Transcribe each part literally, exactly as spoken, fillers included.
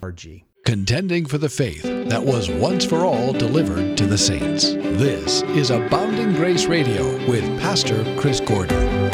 Contending for the faith that was once for all delivered to the saints. This is Abounding Grace Radio with Pastor Chris Gordon.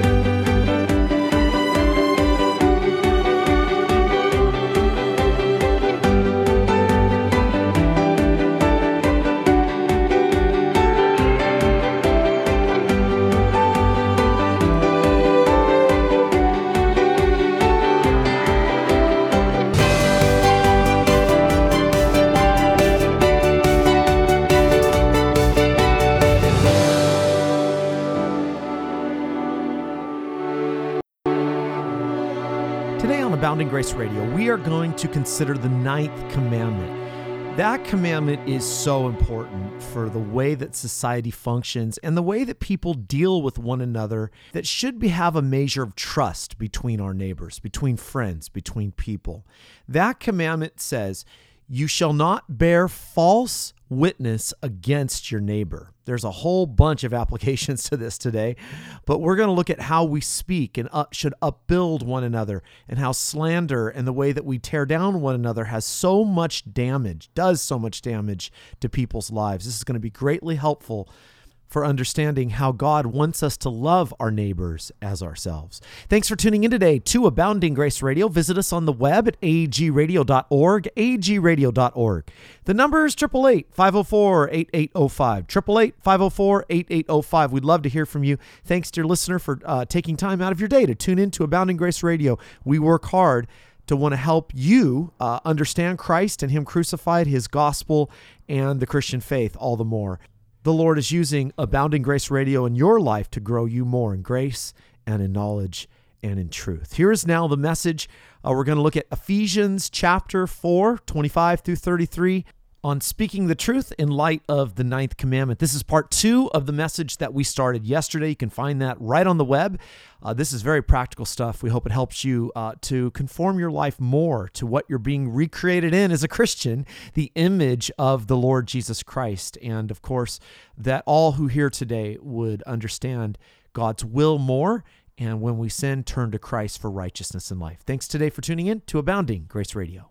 Abounding Grace Radio, we are going to consider the ninth commandment. That commandment is so important for the way that society functions and the way that people deal with one another, that should be, have a measure of trust between our neighbors, between friends, between people. That commandment says, you shall not bear false witness against your neighbor. There's a whole bunch of applications to this today, but we're going to look at how we speak and up, should upbuild one another, and how slander and the way that we tear down one another has so much damage, does so much damage to people's lives. This is going to be greatly helpful for understanding how God wants us to love our neighbors as ourselves. Thanks for tuning in today to Abounding Grace Radio. Visit us on the web at a g radio dot org, a g radio dot org. The number is eight eight eight, five oh four, eight eight oh five, eight eight eight, five oh four, eight eight oh five. We'd love to hear from you. Thanks, dear listener, for uh, taking time out of your day to tune in to Abounding Grace Radio. We work hard to want to help you uh, understand Christ and Him crucified, His gospel, and the Christian faith all the more. The Lord is using Abounding Grace Radio in your life to grow you more in grace and in knowledge and in truth. Here is now the message. Uh, we're going to look at Ephesians chapter four, twenty-five through thirty-three, on speaking the truth in light of the ninth commandment. This is part two of the message that we started yesterday. You can find that right on the web. Uh, this is very practical stuff. We hope it helps you uh, to conform your life more to what you're being recreated in as a Christian, the image of the Lord Jesus Christ. And of course, that all who hear today would understand God's will more, and when we sin, turn to Christ for righteousness in life. Thanks today for tuning in to Abounding Grace Radio.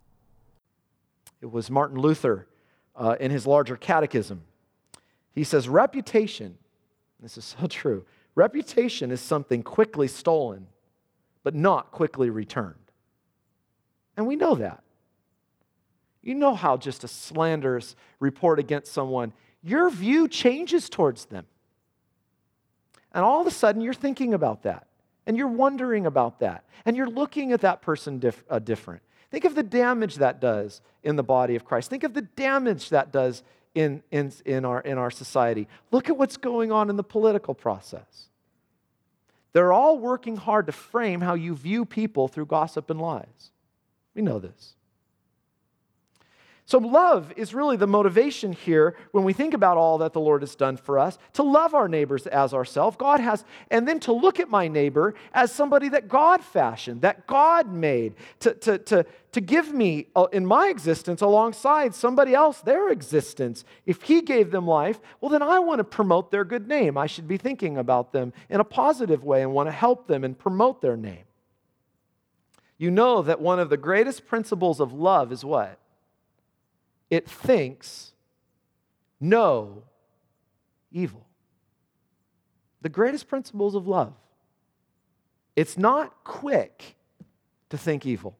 It was Martin Luther uh, in his larger catechism. He says, reputation, this is so true, reputation is something quickly stolen, but not quickly returned. And we know that. You know how just a slanderous report against someone, your view changes towards them. And all of a sudden, you're thinking about that, and you're wondering about that, and you're looking at that person diff- uh, different. Think of the damage that does in the body of Christ. Think of the damage that does in, in, in, our, in our society. Look at what's going on in the political process. They're all working hard to frame how you view people through gossip and lies. We know this. So love is really the motivation here when we think about all that the Lord has done for us, to love our neighbors as ourselves. God has, and then to look at my neighbor as somebody that God fashioned, that God made, to, to, to, to give me in my existence alongside somebody else their existence. If He gave them life, well, then I want to promote their good name. I should be thinking about them in a positive way and want to help them and promote their name. You know that one of the greatest principles of love is what? It thinks no evil. The greatest principles of love. It's not quick to think evil.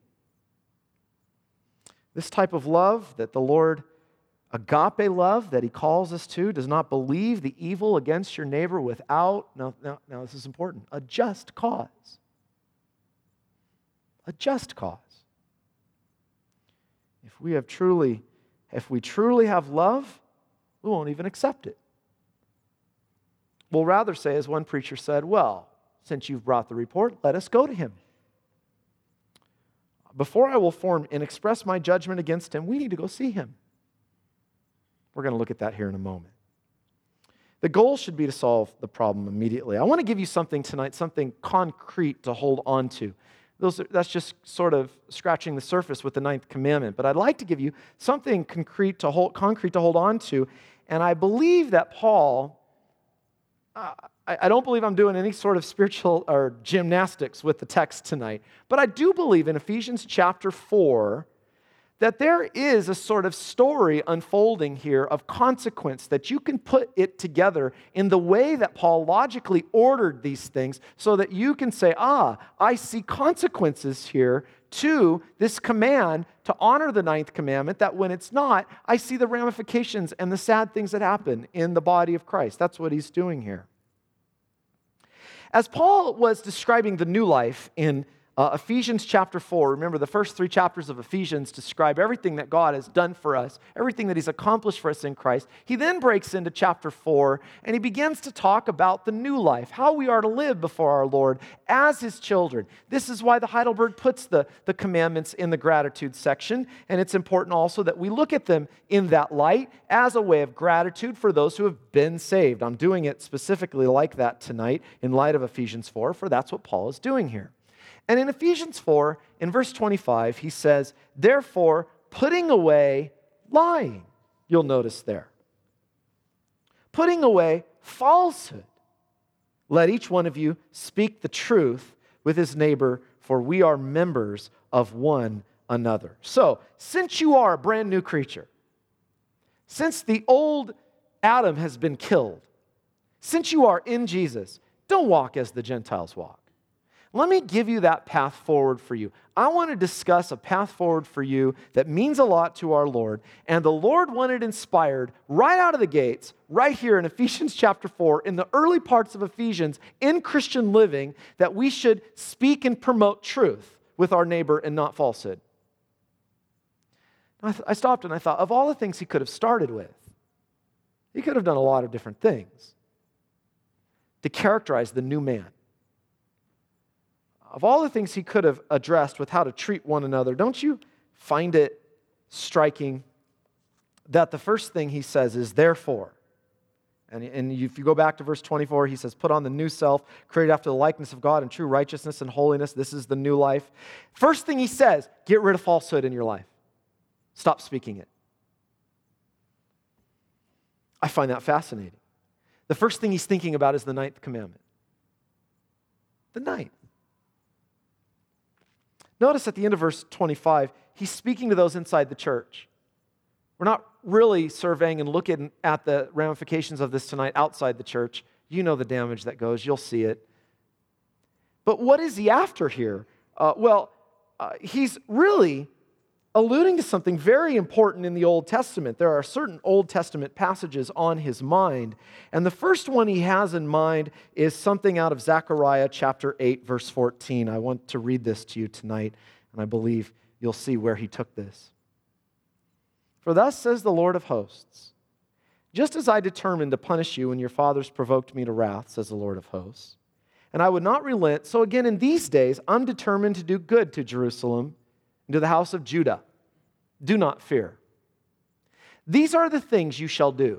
This type of love that the Lord, agape love that He calls us to, does not believe the evil against your neighbor without, now, now, now this is important, a just cause. A just cause. If we have truly If we truly have love, we won't even accept it. We'll rather say, as one preacher said, well, since you've brought the report, let us go to him. Before I will form and express my judgment against him, we need to go see him. We're going to look at that here in a moment. The goal should be to solve the problem immediately. I want to give you something tonight, something concrete to hold on to. Those are, that's just sort of scratching the surface with the ninth commandment. But I'd like to give you something concrete to hold, concrete to hold on to. And I believe that Paul, uh, I, I don't believe I'm doing any sort of spiritual or gymnastics with the text tonight. But I do believe in Ephesians chapter four that there is a sort of story unfolding here of consequence, that you can put it together in the way that Paul logically ordered these things so that you can say, ah, I see consequences here to this command to honor the ninth commandment, that when it's not, I see the ramifications and the sad things that happen in the body of Christ. That's what he's doing here. As Paul was describing the new life in Uh, Ephesians chapter four, remember the first three chapters of Ephesians describe everything that God has done for us, everything that he's accomplished for us in Christ. He then breaks into chapter four and he begins to talk about the new life, how we are to live before our Lord as his children. This is why the Heidelberg puts the, the commandments in the gratitude section, and it's important also that we look at them in that light as a way of gratitude for those who have been saved. I'm doing it specifically like that tonight in light of Ephesians four, for that's what Paul is doing here. And in Ephesians four, in verse twenty-five, he says, therefore, putting away lying. You'll notice there. Putting away falsehood. Let each one of you speak the truth with his neighbor, for we are members of one another. So, since you are a brand new creature, since the old Adam has been killed, since you are in Jesus, don't walk as the Gentiles walk. Let me give you that path forward for you. I want to discuss a path forward for you that means a lot to our Lord. And the Lord wanted inspired right out of the gates, right here in Ephesians chapter four, in the early parts of Ephesians, in Christian living, that we should speak and promote truth with our neighbor and not falsehood. I, th- I stopped and I thought, of all the things he could have started with, he could have done a lot of different things to characterize the new man. Of all the things he could have addressed with how to treat one another, don't you find it striking that the first thing he says is therefore? And, and if you go back to verse twenty-four, he says, put on the new self, created after the likeness of God in true righteousness and holiness. This is the new life. First thing he says, get rid of falsehood in your life. Stop speaking it. I find that fascinating. The first thing he's thinking about is the ninth commandment. The ninth. Notice at the end of verse twenty-five, he's speaking to those inside the church. We're not really surveying and looking at the ramifications of this tonight outside the church. You know the damage that goes. You'll see it. But what is he after here? Uh, well, uh, he's really alluding to something very important in the Old Testament. There are certain Old Testament passages on his mind. And the first one he has in mind is something out of Zechariah chapter eight, verse fourteen. I want to read this to you tonight, and I believe you'll see where he took this. For thus says the Lord of hosts, just as I determined to punish you when your fathers provoked me to wrath, says the Lord of hosts, and I would not relent, so again in these days I'm determined to do good to Jerusalem and to the house of Judah. Do not fear. These are the things you shall do.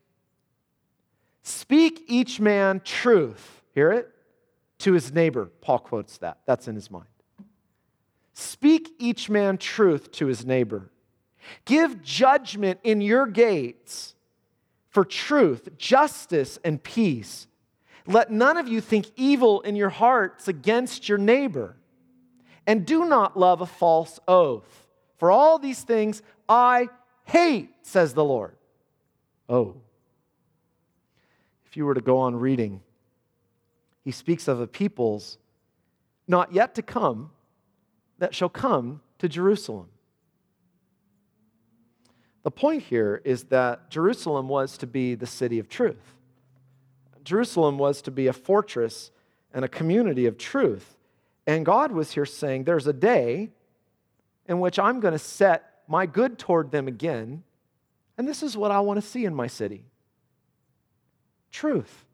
Speak each man truth, hear it, to his neighbor. Paul quotes that. That's in his mind. Speak each man truth to his neighbor. Give judgment in your gates for truth, justice, and peace. Let none of you think evil in your hearts against your neighbor. And do not love a false oath. For all these things I hate, says the Lord. Oh. If you were to go on reading, he speaks of the peoples not yet to come that shall come to Jerusalem. The point here is that Jerusalem was to be the city of truth. Jerusalem was to be a fortress and a community of truth. And God was here saying, there's a day in which I'm going to set my good toward them again, and this is what I want to see in my city. Truth.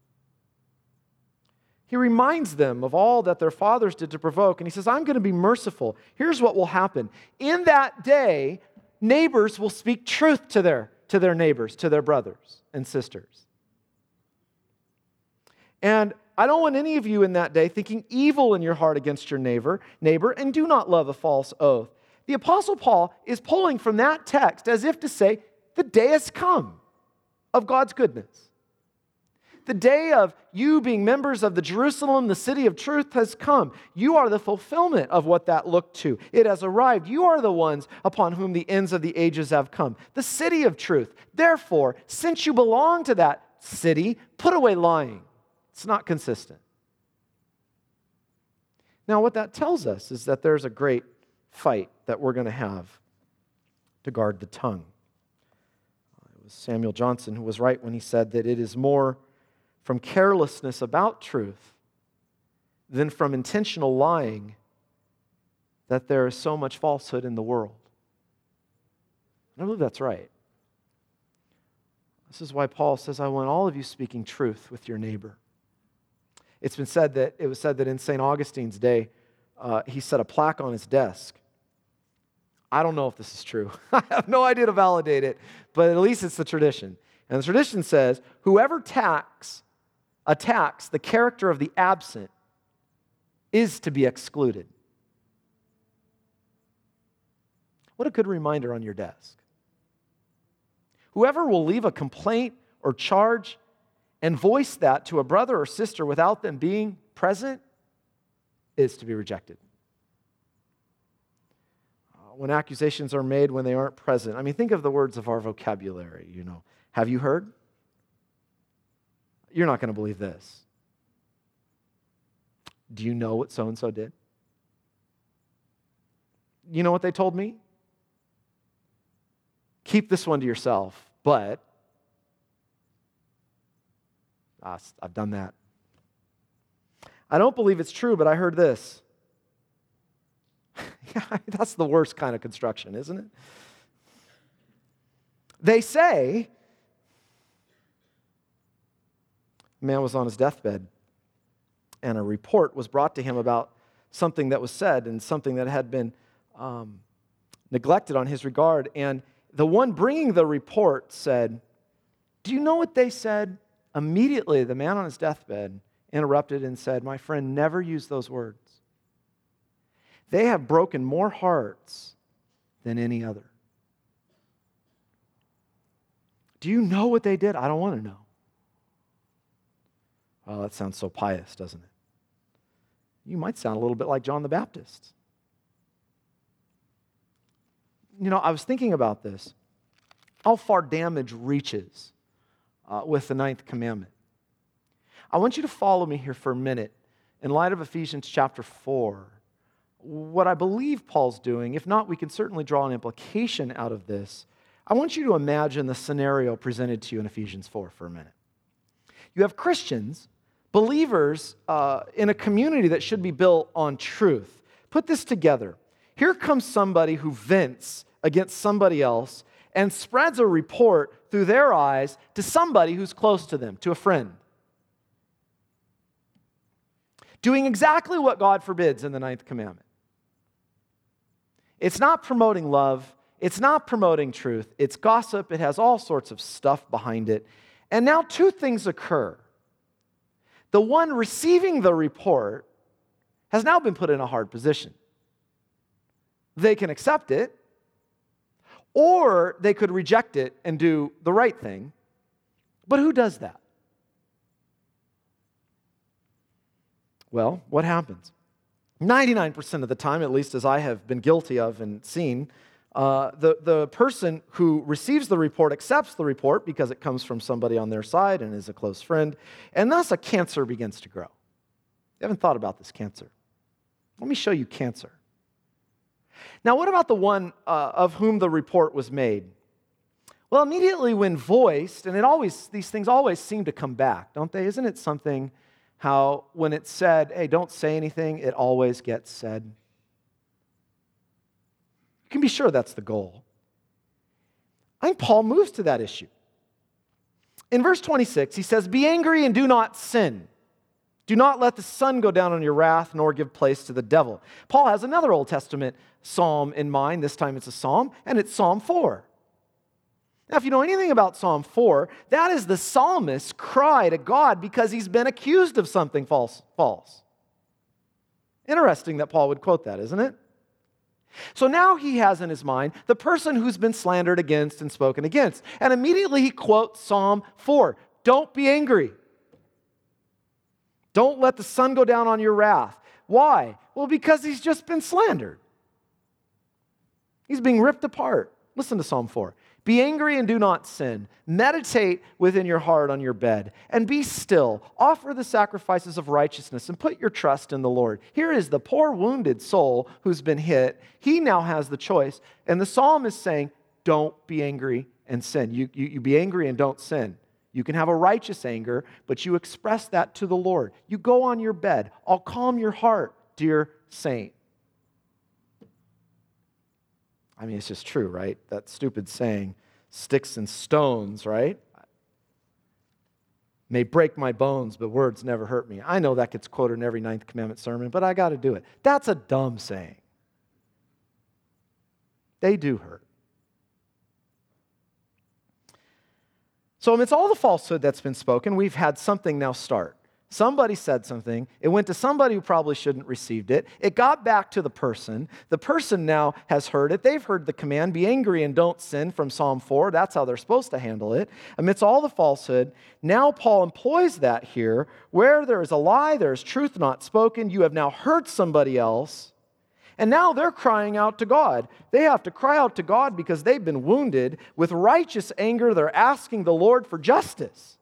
He reminds them of all that their fathers did to provoke, and he says, I'm going to be merciful. Here's what will happen. In that day, neighbors will speak truth to their, to their neighbors, to their brothers and sisters. And I don't want any of you in that day thinking evil in your heart against your neighbor, neighbor, and do not love a false oath. The Apostle Paul is pulling from that text as if to say, the day has come of God's goodness. The day of you being members of the Jerusalem, the city of truth, has come. You are the fulfillment of what that looked to. It has arrived. You are the ones upon whom the ends of the ages have come. The city of truth. Therefore, since you belong to that city, put away lying. It's not consistent. Now, what that tells us is that there's a great fight that we're going to have to guard the tongue. It was Samuel Johnson who was right when he said that it is more from carelessness about truth than from intentional lying that there is so much falsehood in the world. And I believe that's right. This is why Paul says, I want all of you speaking truth with your neighbor. It's been said that, it was said that in Saint Augustine's day, uh, he set a plaque on his desk. I don't know if this is true. I have no idea to validate it, but at least it's the tradition. And the tradition says, whoever attacks, attacks the character of the absent is to be excluded. What a good reminder on your desk. Whoever will leave a complaint or charge and voice that to a brother or sister without them being present is to be rejected. Uh, when accusations are made when they aren't present, I mean, think of the words of our vocabulary, you know. Have you heard? You're not going to believe this. Do you know what so-and-so did? You know what they told me? Keep this one to yourself, but ah, I've done that. I don't believe it's true, but I heard this. Yeah, that's the worst kind of construction, isn't it? They say, a man was on his deathbed, and a report was brought to him about something that was said and something that had been um, neglected on his regard. And the one bringing the report said, do you know what they said? Immediately, the man on his deathbed interrupted and said, my friend, never use those words. They have broken more hearts than any other. Do you know what they did? I don't want to know. Well, that sounds so pious, doesn't it? You might sound a little bit like John the Baptist. You know, I was thinking about this. How far damage reaches uh, with the ninth commandment. I want you to follow me here for a minute in light of Ephesians chapter four. What I believe Paul's doing, if not, we can certainly draw an implication out of this. I want you to imagine the scenario presented to you in Ephesians four for a minute. You have Christians, believers uh, in a community that should be built on truth. Put this together. Here comes somebody who vents against somebody else and spreads a report through their eyes to somebody who's close to them, to a friend. Doing exactly what God forbids in the ninth commandment. It's not promoting love. It's not promoting truth. It's gossip. It has all sorts of stuff behind it. And now two things occur. The one receiving the report has now been put in a hard position. They can accept it, or they could reject it and do the right thing. But who does that? Well, what happens? ninety-nine percent of the time, at least as I have been guilty of and seen, uh, the, the person who receives the report accepts the report because it comes from somebody on their side and is a close friend, and thus a cancer begins to grow. You haven't thought about this cancer. Let me show you cancer. Now, what about the one uh, of whom the report was made? Well, immediately when voiced, and it always these things always seem to come back, don't they? Isn't it something how when it's said, hey, don't say anything, it always gets said? You can be sure that's the goal. I think Paul moves to that issue. In verse twenty-six, he says, be angry and do not sin. Do not let the sun go down on your wrath, nor give place to the devil. Paul has another Old Testament psalm in mind. This time it's a psalm, and it's Psalm four. Now, if you know anything about Psalm four, that is the psalmist's cry to God because he's been accused of something false. false. Interesting that Paul would quote that, isn't it? So now he has in his mind the person who's been slandered against and spoken against. And immediately he quotes Psalm four. Don't be angry. Don't let the sun go down on your wrath. Why? Well, because he's just been slandered. He's being ripped apart. Listen to Psalm four. Be angry and do not sin. Meditate within your heart on your bed and be still. Offer the sacrifices of righteousness and put your trust in the Lord. Here is the poor wounded soul who's been hit. He now has the choice. And the psalm is saying, don't be angry and sin. You, you, you be angry and don't sin. You can have a righteous anger, but you express that to the Lord. You go on your bed. I'll calm your heart, dear saint. I mean, it's just true, right? That stupid saying, sticks and stones, right? May break my bones, but words never hurt me. I know that gets quoted in every Ninth Commandment sermon, but I got to do it. That's a dumb saying. They do hurt. So amidst all the falsehood that's been spoken, we've had something now start. Somebody said something. It went to somebody who probably shouldn't have received it. It got back to the person. The person now has heard it. They've heard the command, be angry and don't sin from Psalm four. That's how they're supposed to handle it. Amidst all the falsehood, now Paul employs that here. Where there is a lie, there is truth not spoken. You have now hurt somebody else. And now they're crying out to God. They have to cry out to God because they've been wounded. With righteous anger, they're asking the Lord for justice.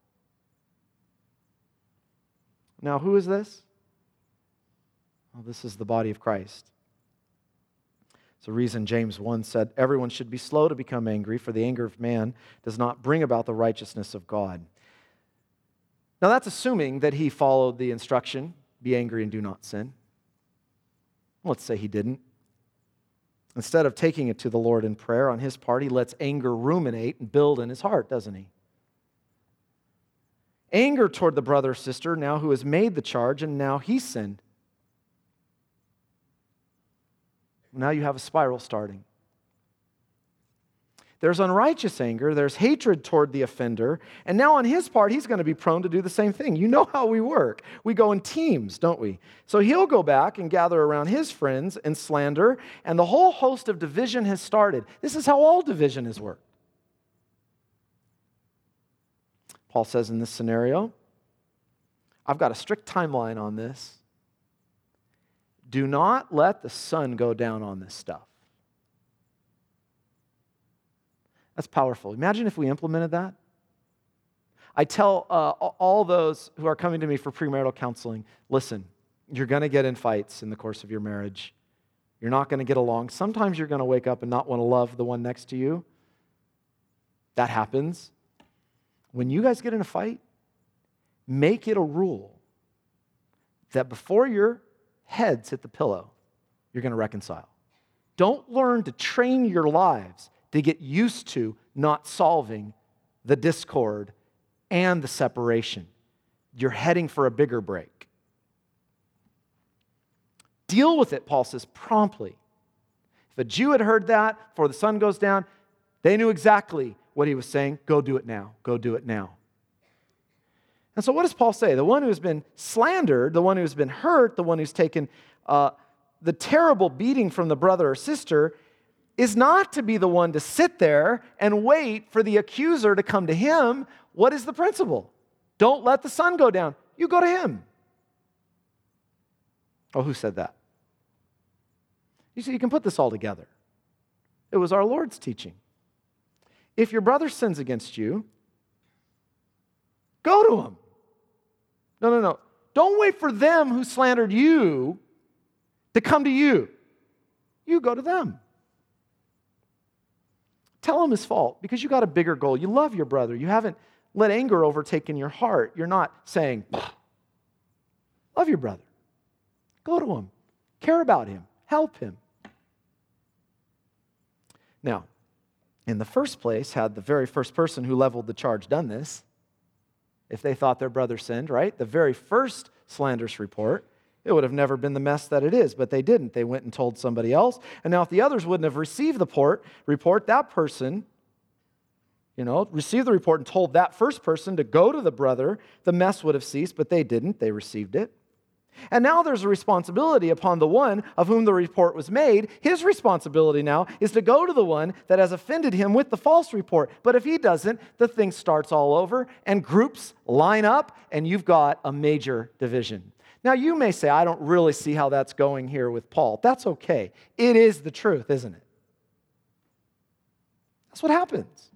Now, who is this? Well, this is the body of Christ. It's the reason James one said, everyone should be slow to become angry, for the anger of man does not bring about the righteousness of God. Now, that's assuming that he followed the instruction, be angry and do not sin. Let's say he didn't. Instead of taking it to the Lord in prayer on his part, he lets anger ruminate and build in his heart, doesn't he? Anger toward the brother or sister now who has made the charge and now he sinned. Now you have a spiral starting. There's unrighteous anger, there's hatred toward the offender, and now on his part he's going to be prone to do the same thing. You know how we work. We go in teams, don't we? So he'll go back and gather around his friends and slander, and the whole host of division has started. This is how all division has worked. Paul says in this scenario, I've got a strict timeline on this. Do not let the sun go down on this stuff. That's powerful. Imagine if we implemented that. I tell uh, all those who are coming to me for premarital counseling, listen, you're going to get in fights in the course of your marriage. You're not going to get along. Sometimes you're going to wake up and not want to love the one next to you. That happens. When you guys get in a fight, make it a rule that before your heads hit the pillow, you're going to reconcile. Don't learn to train your lives to get used to not solving the discord and the separation. You're heading for a bigger break. Deal with it, Paul says, promptly. If a Jew had heard that before the sun goes down, they knew exactly what he was saying. Go do it now. Go do it now. And so what does Paul say? The one who has been slandered, the one who has been hurt, the one who's taken uh, the terrible beating from the brother or sister is not to be the one to sit there and wait for the accuser to come to him. What is the principle? Don't let the sun go down. You go to him. Oh, who said that? You see, you can put this all together. It was our Lord's teaching. If your brother sins against you, go to him. No, no, no. Don't wait for them who slandered you to come to you. You go to them. Tell him his fault because you got a bigger goal. You love your brother. You haven't let anger overtake in your heart. You're not saying, love your brother. Go to him. Care about him. Help him. Now, in the first place, had the very first person who leveled the charge done this, if they thought their brother sinned, right? The very first slanderous report, it would have never been the mess that it is, but they didn't. They went and told somebody else. And now if the others wouldn't have received the port, report, that person, you know, received the report and told that first person to go to the brother, the mess would have ceased, but they didn't. They received it. And now there's a responsibility upon the one of whom the report was made. His responsibility now is to go to the one that has offended him with the false report. But if he doesn't, the thing starts all over and groups line up and you've got a major division. Now you may say, I don't really see how that's going here with Paul. That's okay. It is the truth, isn't it? That's what happens.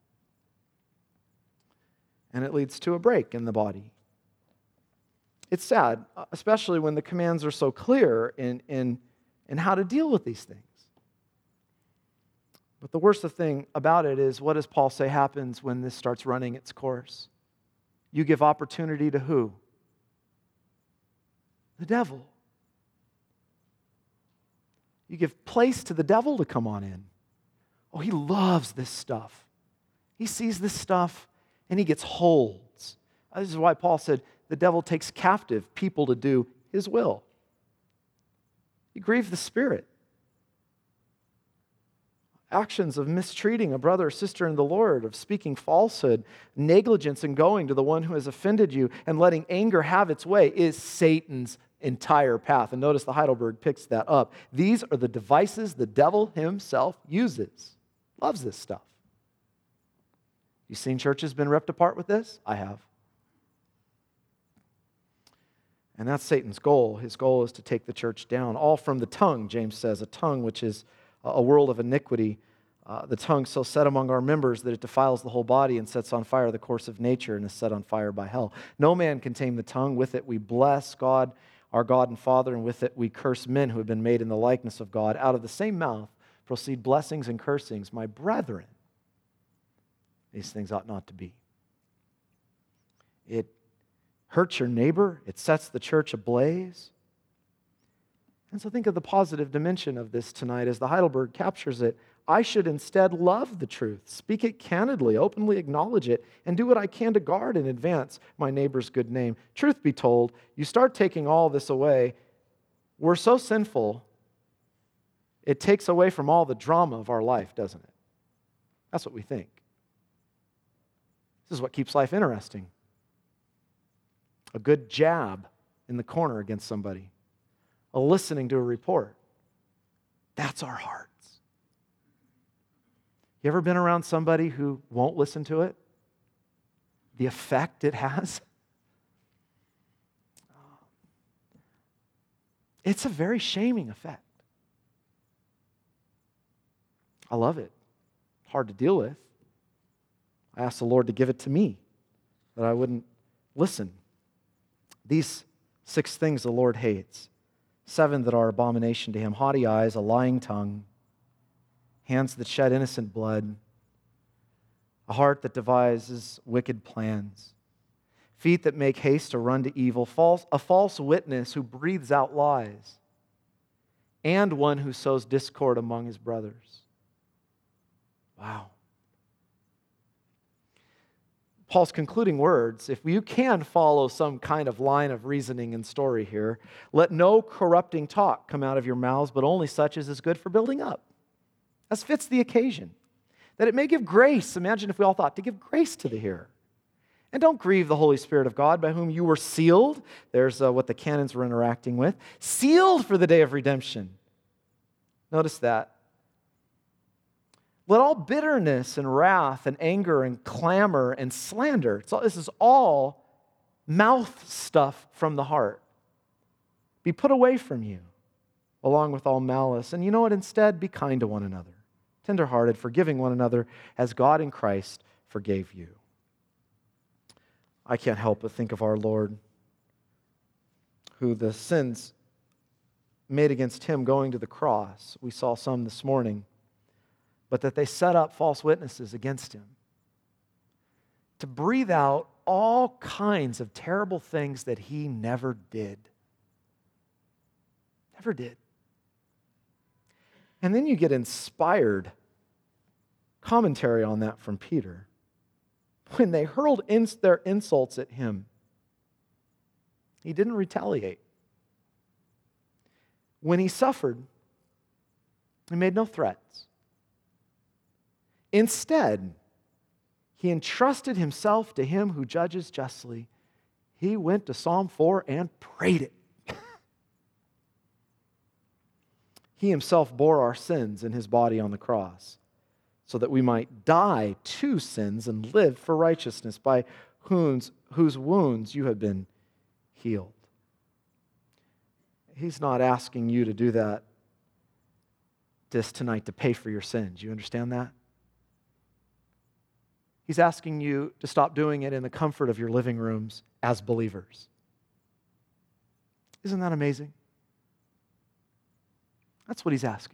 And it leads to a break in the body. It's sad, especially when the commands are so clear in, in, in how to deal with these things. But the worst thing about it is, what does Paul say happens when this starts running its course? You give opportunity to who? The devil. You give place to the devil to come on in. Oh, he loves this stuff. He sees this stuff and he gets holds. This is why Paul said, the devil takes captive people to do his will. You grieve the Spirit. Actions of mistreating a brother or sister in the Lord, of speaking falsehood, negligence in going to the one who has offended you, and letting anger have its way is Satan's entire path. And notice the Heidelberg picks that up. These are the devices the devil himself uses. Loves this stuff. You seen churches been ripped apart with this? I have. And that's Satan's goal. His goal is to take the church down. All from the tongue, James says, a tongue which is a world of iniquity. Uh, the tongue so set among our members that it defiles the whole body and sets on fire the course of nature and is set on fire by hell. No man can tame the tongue. With it we bless God, our God and Father, and with it we curse men who have been made in the likeness of God. Out of the same mouth proceed blessings and cursings. My brethren, these things ought not to be. It hurts your neighbor. It sets the church ablaze. And so think of the positive dimension of this tonight as the Heidelberg captures it. I should instead love the truth, speak it candidly, openly acknowledge it, and do what I can to guard and advance my neighbor's good name. Truth be told, you start taking all this away, we're so sinful, it takes away from all the drama of our life, doesn't it? That's what we think. This is what keeps life interesting. A good jab in the corner against somebody. A listening to a report. That's our hearts. You ever been around somebody who won't listen to it? The effect it has? It's a very shaming effect. I love it. Hard to deal with. I asked the Lord to give it to me, that I wouldn't listen. These six things the Lord hates. Seven that are abomination to him. Haughty eyes, a lying tongue, hands that shed innocent blood, a heart that devises wicked plans, feet that make haste to run to evil, false, a false witness who breathes out lies, and one who sows discord among his brothers. Wow. Paul's concluding words, if you can follow some kind of line of reasoning and story here, let no corrupting talk come out of your mouths, but only such as is good for building up, as fits the occasion, that it may give grace. Imagine if we all thought to give grace to the hearer. And don't grieve the Holy Spirit of God, by whom you were sealed. There's uh, what the canons were interacting with. Sealed for the day of redemption. Notice that. Let all bitterness and wrath and anger and clamor and slander, it's all, this is all mouth stuff from the heart, be put away from you, along with all malice. And you know what? Instead, be kind to one another, tenderhearted, forgiving one another, as God in Christ forgave you. I can't help but think of our Lord, who the sins made against him going to the cross, we saw some this morning, but that they set up false witnesses against him to breathe out all kinds of terrible things that he never did. Never did. And then you get inspired commentary on that from Peter. When they hurled in their insults at him, he didn't retaliate. When he suffered, he made no threats. Instead, he entrusted himself to him who judges justly. He went to Psalm four and prayed it. He himself bore our sins in his body on the cross, so that we might die to sins and live for righteousness, by whose, whose wounds you have been healed. He's not asking you to do that this tonight to pay for your sins. You understand that? He's asking you to stop doing it in the comfort of your living rooms as believers. Isn't that amazing? That's what he's asking.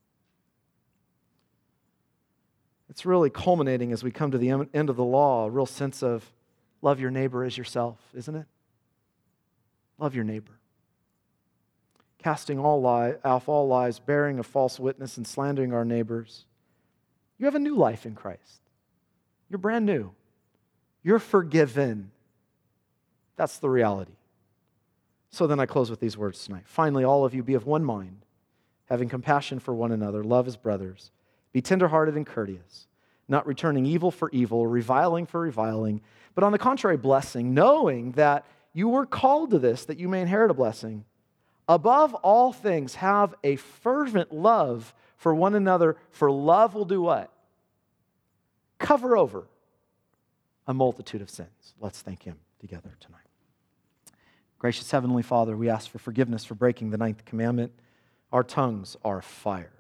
It's really culminating as we come to the end of the law, a real sense of love your neighbor as yourself, isn't it? Love your neighbor. Casting all lie, off all lies, bearing a false witness, and slandering our neighbors. You have a new life in Christ. You're brand new. You're forgiven. That's the reality. So then I close with these words tonight. Finally, all of you be of one mind, having compassion for one another, love as brothers. Be tenderhearted and courteous, not returning evil for evil, or reviling for reviling, but on the contrary, blessing, knowing that you were called to this, that you may inherit a blessing. Above all things, have a fervent love for one another, for love will do what? Cover over a multitude of sins. Let's thank him together tonight. Gracious Heavenly Father, we ask for forgiveness for breaking the ninth commandment. Our tongues are fire.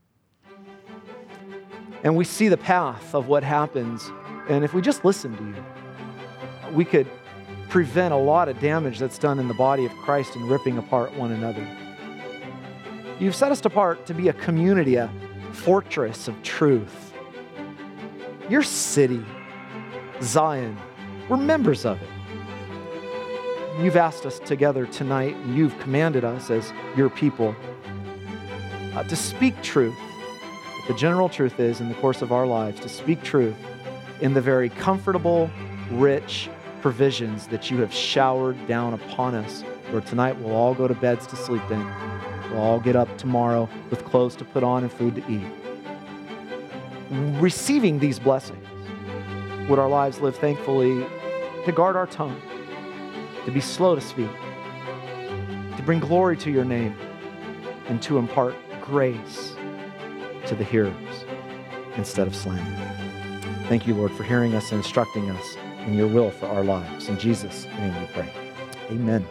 And we see the path of what happens. And if we just listen to you, we could prevent a lot of damage that's done in the body of Christ in ripping apart one another. You've set us apart to be a community, a fortress of truth. Your city, Zion, we're members of it. You've asked us together tonight, and you've commanded us as your people uh, to speak truth. But the general truth is, in the course of our lives, to speak truth in the very comfortable, rich provisions that you have showered down upon us, where tonight we'll all go to beds to sleep in. We'll all get up tomorrow with clothes to put on and food to eat. Receiving these blessings, would our lives live thankfully to guard our tongue, to be slow to speak, to bring glory to your name, and to impart grace to the hearers instead of slander. Thank you, Lord, for hearing us and instructing us in your will for our lives. In Jesus' name we pray. Amen.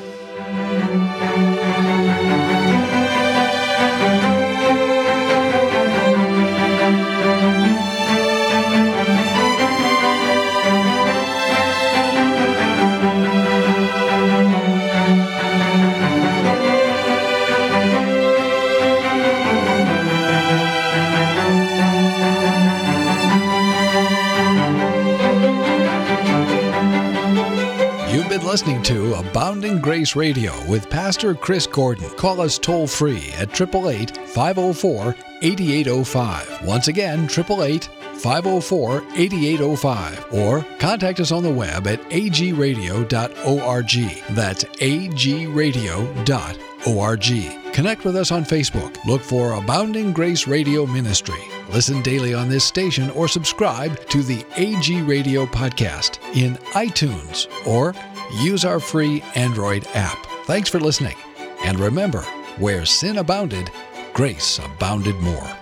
Listening to Abounding Grace Radio with Pastor Chris Gordon. Call us toll-free at eight eight eight, five oh four, eight eight oh five. Once again, eight eight eight, five oh four, eight eight oh five. Or contact us on the web at a g radio dot org. That's a g radio dot org. Connect with us on Facebook. Look for Abounding Grace Radio Ministry. Listen daily on this station or subscribe to the A G Radio podcast in iTunes or use our free Android app. Thanks for listening. And remember, where sin abounded, grace abounded more.